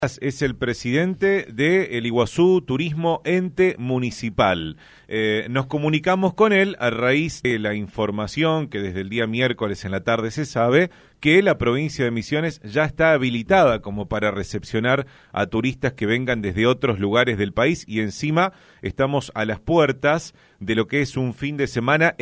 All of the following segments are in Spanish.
Es el presidente de el Iguazú Turismo Ente Municipal. Nos comunicamos con él a raíz de la información que desde el día miércoles en la tarde se sabe que la provincia de Misiones ya está habilitada como para recepcionar a turistas que vengan desde otros lugares del país y encima estamos a las puertas de lo que es un fin de semana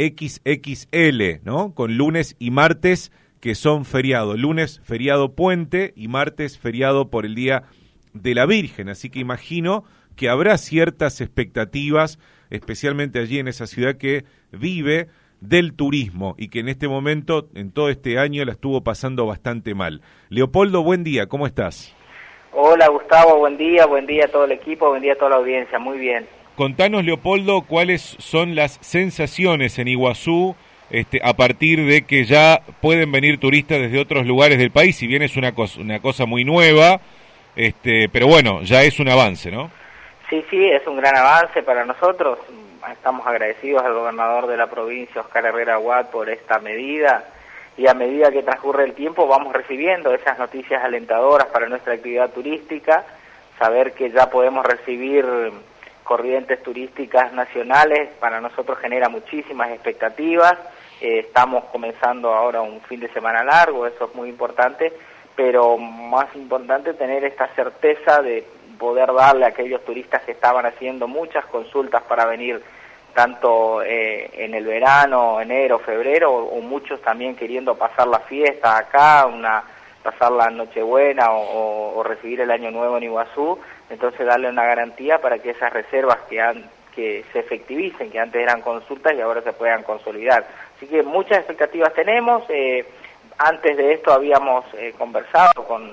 XXL, ¿no? Con lunes y martes que son feriado, lunes feriado puente y martes feriado por el Día de la Virgen, así que imagino que habrá ciertas expectativas, especialmente allí en esa ciudad que vive del turismo y que en este momento, en todo este año, la estuvo pasando bastante mal. Leopoldo, buen día, ¿cómo estás? Hola Gustavo, buen día a todo el equipo, buen día a toda la audiencia, muy bien. Contanos, Leopoldo, cuáles son las sensaciones en Iguazú a partir de que ya pueden venir turistas desde otros lugares del país, si bien es una cosa muy nueva, pero bueno, ya es un avance, ¿no? Sí, es un gran avance para nosotros. Estamos agradecidos al gobernador de la provincia, Oscar Herrera Watt, por esta medida, y a medida que transcurre el tiempo vamos recibiendo esas noticias alentadoras para nuestra actividad turística, saber que ya podemos recibir corrientes turísticas nacionales, para nosotros genera muchísimas expectativas. Estamos comenzando ahora un fin de semana largo, eso es muy importante, pero más importante tener esta certeza de poder darle a aquellos turistas que estaban haciendo muchas consultas para venir tanto en el verano, enero, febrero, o muchos también queriendo pasar la fiesta acá, pasar la Nochebuena o recibir el Año Nuevo en Iguazú, entonces darle una garantía para que esas reservas que se efectivicen, que antes eran consultas y ahora se puedan consolidar. Así que muchas expectativas tenemos. Antes de esto habíamos conversado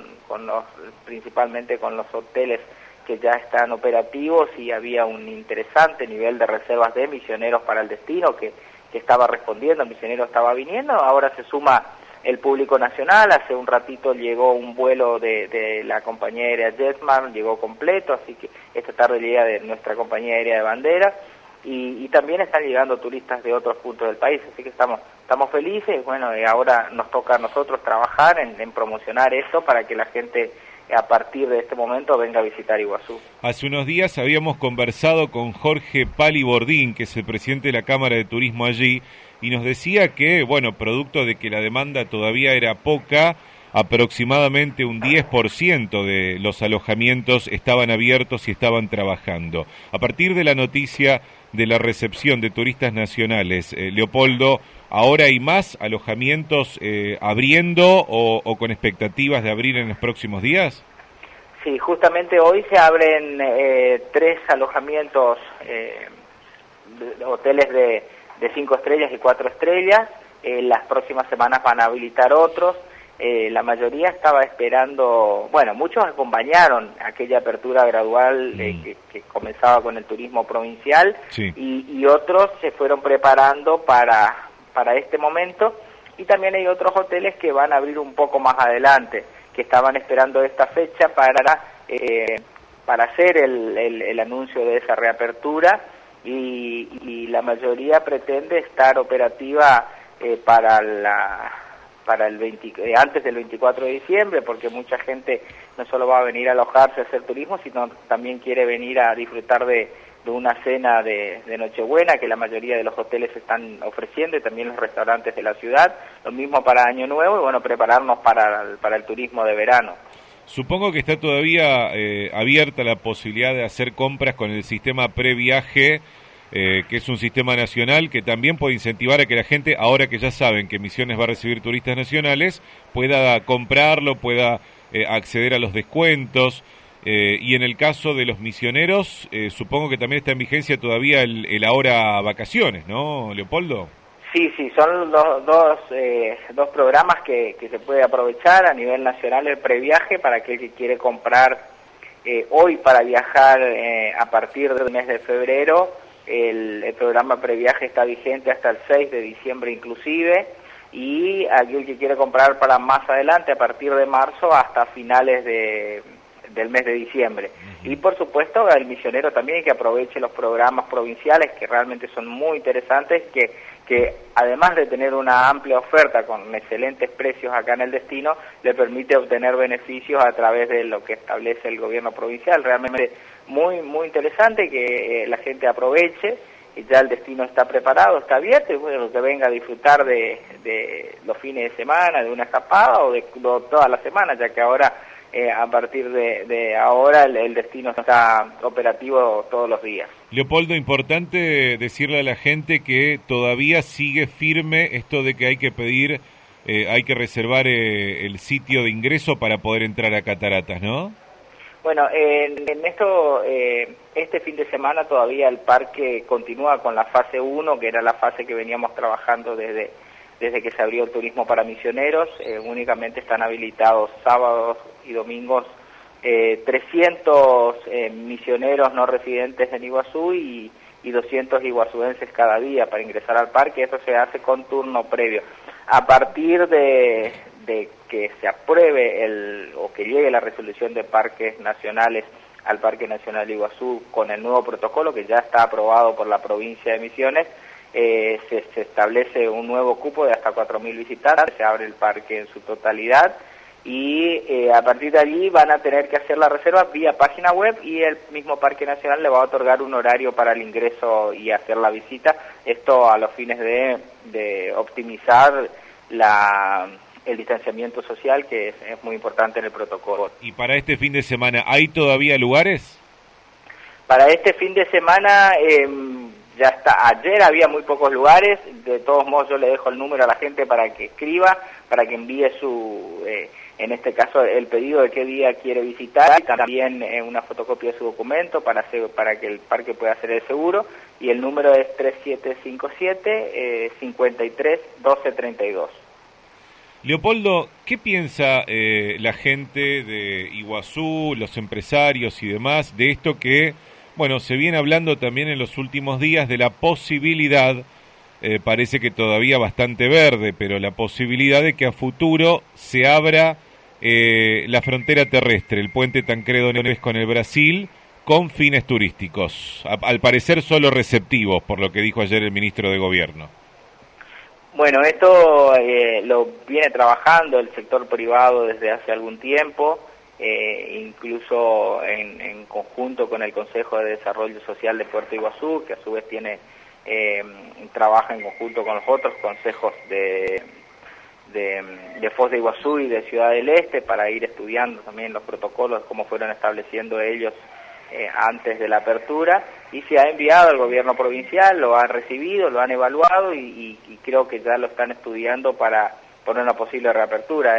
principalmente con los hoteles que ya están operativos y había un interesante nivel de reservas de misioneros para el destino que estaba respondiendo, el misionero estaba viniendo. Ahora se suma el público nacional. Hace un ratito llegó un vuelo de la compañía aérea Jetman, llegó completo, así que esta tarde llega de nuestra compañía aérea de bandera y también están llegando turistas de otros puntos del país, así que estamos felices. Bueno, y ahora nos toca a nosotros trabajar en promocionar eso para que la gente a partir de este momento venga a visitar Iguazú. Hace unos días habíamos conversado con Jorge Pali Bordín, que es el presidente de la Cámara de Turismo allí, y nos decía que, bueno, producto de que la demanda todavía era poca, aproximadamente un 10% de los alojamientos estaban abiertos y estaban trabajando. A partir de la noticia de la recepción de turistas nacionales, Leopoldo, ¿ahora hay más alojamientos abriendo o con expectativas de abrir en los próximos días? Sí, justamente hoy se abren 3 alojamientos, hoteles de 5 estrellas y 4 estrellas. Las próximas semanas van a habilitar otros. La mayoría estaba esperando, bueno, muchos acompañaron aquella apertura gradual que comenzaba con el turismo provincial, sí. y otros se fueron preparando para este momento, y también hay otros hoteles que van a abrir un poco más adelante, que estaban esperando esta fecha para hacer el anuncio de esa reapertura, y la mayoría pretende estar operativa antes del 24 de diciembre, porque mucha gente no solo va a venir a alojarse a hacer turismo, sino también quiere venir a disfrutar de una cena de Nochebuena, que la mayoría de los hoteles están ofreciendo, y también los restaurantes de la ciudad, lo mismo para Año Nuevo, y bueno, prepararnos para el turismo de verano. Supongo que está todavía abierta la posibilidad de hacer compras con el sistema previaje, que es un sistema nacional que también puede incentivar a que la gente, ahora que ya saben que Misiones va a recibir turistas nacionales, pueda comprarlo, pueda acceder a los descuentos. Y en el caso de los misioneros, supongo que también está en vigencia todavía el ahora vacaciones, ¿no, Leopoldo? Sí, son dos programas que se puede aprovechar a nivel nacional: el previaje para aquel que quiere comprar hoy para viajar a partir del mes de febrero. El programa previaje está vigente hasta el 6 de diciembre inclusive, y aquel que quiere comprar para más adelante, a partir de marzo hasta finales del mes de diciembre. Y por supuesto el misionero también, que aproveche los programas provinciales, que realmente son muy interesantes, que que además de tener una amplia oferta con excelentes precios acá en el destino, le permite obtener beneficios a través de lo que establece el gobierno provincial. Realmente muy interesante que la gente aproveche, y ya el destino está preparado, está abierto, y bueno, que venga a disfrutar de los fines de semana, de una escapada o de toda la semana, ya que ahora, a partir de ahora, el destino está operativo todos los días. Leopoldo, importante decirle a la gente que todavía sigue firme esto de que hay que pedir, hay que reservar el sitio de ingreso para poder entrar a Cataratas, ¿no? Bueno, en esto, este fin de semana todavía el parque continúa con la fase 1, que era la fase que veníamos trabajando desde que se abrió el turismo para misioneros. Únicamente están habilitados sábados y domingos 300 misioneros no residentes en Iguazú y 200 iguazuenses cada día para ingresar al parque. Esto se hace con turno previo. A partir de que se apruebe o que llegue la resolución de parques nacionales al Parque Nacional de Iguazú con el nuevo protocolo que ya está aprobado por la provincia de Misiones, se establece un nuevo cupo de hasta 4.000 visitantes, se abre el parque en su totalidad y a partir de allí van a tener que hacer la reserva vía página web y el mismo Parque Nacional le va a otorgar un horario para el ingreso y hacer la visita, esto a los fines de optimizar el distanciamiento social, que es muy importante en el protocolo. ¿Y para este fin de semana hay todavía lugares? Para este fin de semana ya está. Ayer había muy pocos lugares. De todos modos yo le dejo el número a la gente para que escriba, para que envíe en este caso el pedido de qué día quiere visitar, y también una fotocopia de su documento para que el parque pueda hacer el seguro, y el número es 3757 53 12 32. Leopoldo, ¿qué piensa la gente de Iguazú, los empresarios y demás, de esto que, bueno, se viene hablando también en los últimos días de la posibilidad, parece que todavía bastante verde, pero la posibilidad de que a futuro se abra la frontera terrestre, el puente Tancredo Neves con el Brasil, con fines turísticos? Al parecer solo receptivos, por lo que dijo ayer el ministro de Gobierno. Bueno, esto lo viene trabajando el sector privado desde hace algún tiempo, incluso en conjunto con el Consejo de Desarrollo Social de Puerto Iguazú, que a su vez trabaja en conjunto con los otros consejos de Foz de Iguazú y de Ciudad del Este, para ir estudiando también los protocolos, cómo fueron estableciendo ellos antes de la apertura, y se ha enviado al gobierno provincial, lo han recibido, lo han evaluado y creo que ya lo están estudiando para poner una posible reapertura.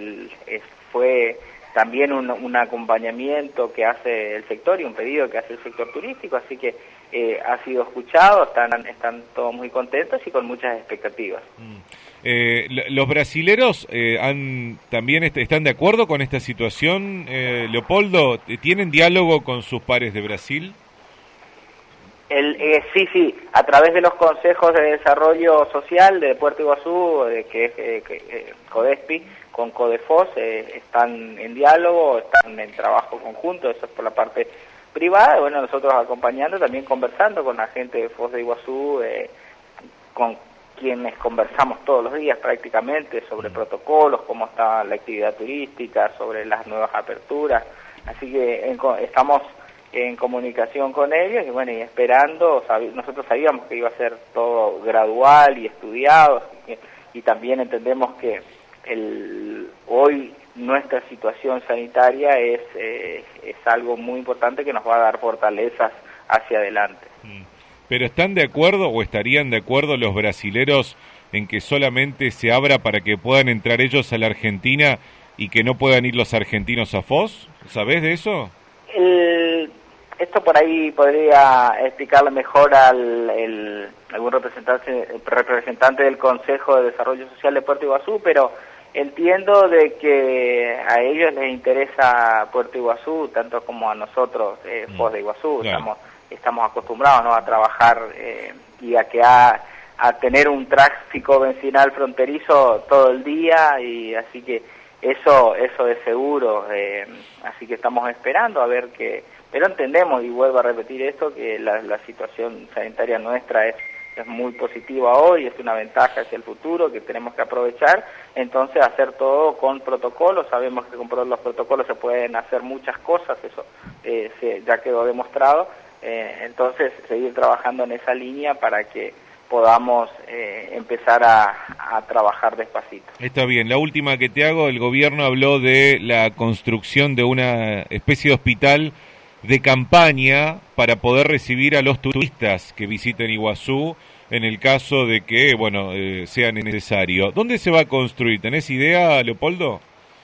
Fue también un acompañamiento que hace el sector y un pedido que hace el sector turístico, así que ha sido escuchado, están todos muy contentos y con muchas expectativas. ¿Los brasileros también están de acuerdo con esta situación, Leopoldo? ¿Tienen diálogo con sus pares de Brasil? Sí, a través de los consejos de desarrollo social de Puerto Iguazú, que es CODESPI, con CODEFOS, están en diálogo, están en trabajo conjunto, eso es por la parte privada, y bueno, nosotros acompañando, también conversando con la gente de Foz de Iguazú, con quienes conversamos todos los días prácticamente sobre protocolos, cómo está la actividad turística, sobre las nuevas aperturas, así que estamos en comunicación con ellos y bueno, y esperando. Nosotros sabíamos que iba a ser todo gradual y estudiado, y también entendemos que hoy nuestra situación sanitaria es algo muy importante que nos va a dar fortalezas hacia adelante. ¿Pero están de acuerdo o estarían de acuerdo los brasileros en que solamente se abra para que puedan entrar ellos a la Argentina y que no puedan ir los argentinos a Foz? ¿Sabés de eso? Esto por ahí podría explicarle mejor algún representante del Consejo de Desarrollo Social de Puerto Iguazú, pero entiendo de que a ellos les interesa Puerto Iguazú tanto como a nosotros, Foz de Iguazú. Claro. Estamos acostumbrados, ¿no?, a trabajar y a tener un tráfico vecinal fronterizo todo el día, y así que eso es seguro, así que estamos esperando a ver qué. Pero entendemos, y vuelvo a repetir esto, que la situación sanitaria nuestra es es muy positiva hoy, es una ventaja hacia el futuro que tenemos que aprovechar. Entonces hacer todo con protocolos, sabemos que con los protocolos se pueden hacer muchas cosas, eso ya quedó demostrado. Entonces seguir trabajando en esa línea para que podamos empezar a trabajar despacito. Está bien, la última que te hago, el gobierno habló de la construcción de una especie de hospital de campaña para poder recibir a los turistas que visiten Iguazú en el caso de que, bueno, sea necesario. ¿Dónde se va a construir? ¿Tenés idea, Leopoldo?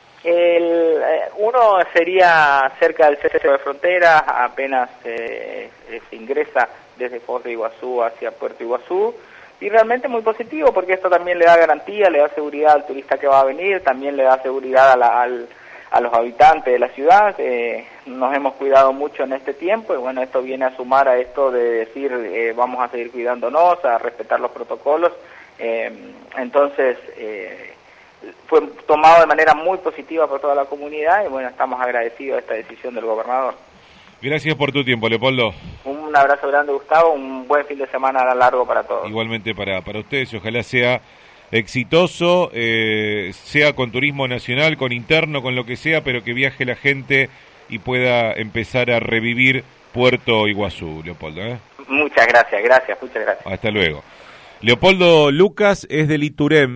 Uno sería cerca del cese de fronteras, apenas se ingresa desde Foz de Iguazú hacia Puerto Iguazú, y realmente muy positivo porque esto también le da garantía, le da seguridad al turista que va a venir, también le da seguridad a los habitantes de la ciudad. Nos hemos cuidado mucho en este tiempo y bueno, esto viene a sumar a esto de decir vamos a seguir cuidándonos, a respetar los protocolos. Entonces fue tomado de manera muy positiva por toda la comunidad y bueno, estamos agradecidos de esta decisión del gobernador. Gracias por tu tiempo, Leopoldo. Un abrazo grande, Gustavo, un buen fin de semana largo para todos. Igualmente para ustedes, ojalá sea exitoso, sea con turismo nacional, con interno, con lo que sea, pero que viaje la gente y pueda empezar a revivir Puerto Iguazú, Leopoldo. Muchas gracias, muchas gracias. Hasta luego. Leopoldo Lucas es del Iturem.